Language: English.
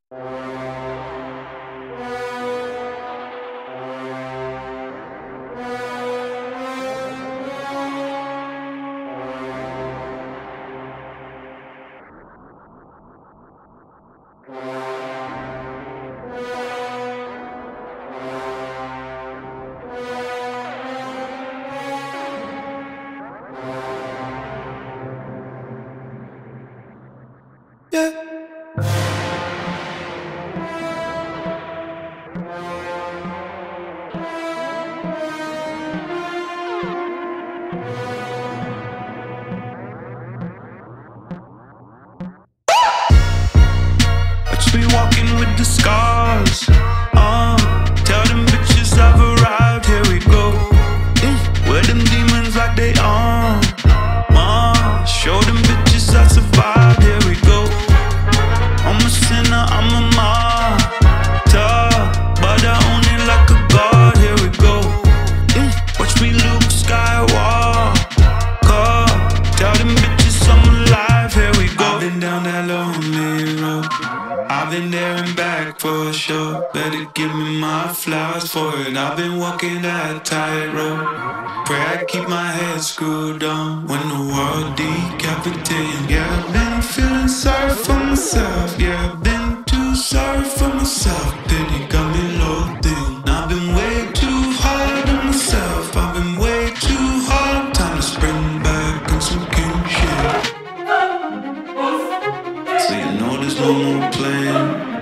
Watch me walking with the scars. Tell them bitches I've arrived. Here we go. Where them demons like they on. Show them bitches I survived. Here we go. I'm a sinner, I'm a martyr, but I own it like a god. Here we go. Watch me Luke Skywalker. Tell them bitches I'm alive. Here we go. I've been down that lonely road. I've been there and back for sure. Better give me my flowers for it. I've been walking that tightrope. Pray I keep my head screwed on when the world decapitating. Yeah, I've been feeling sorry for myself. Yeah, I've been too sorry for myself. Pity got me loading. I've been way too hard on myself. I've been way too hard. Time to spring back on some king shit. So you know there's no more playing.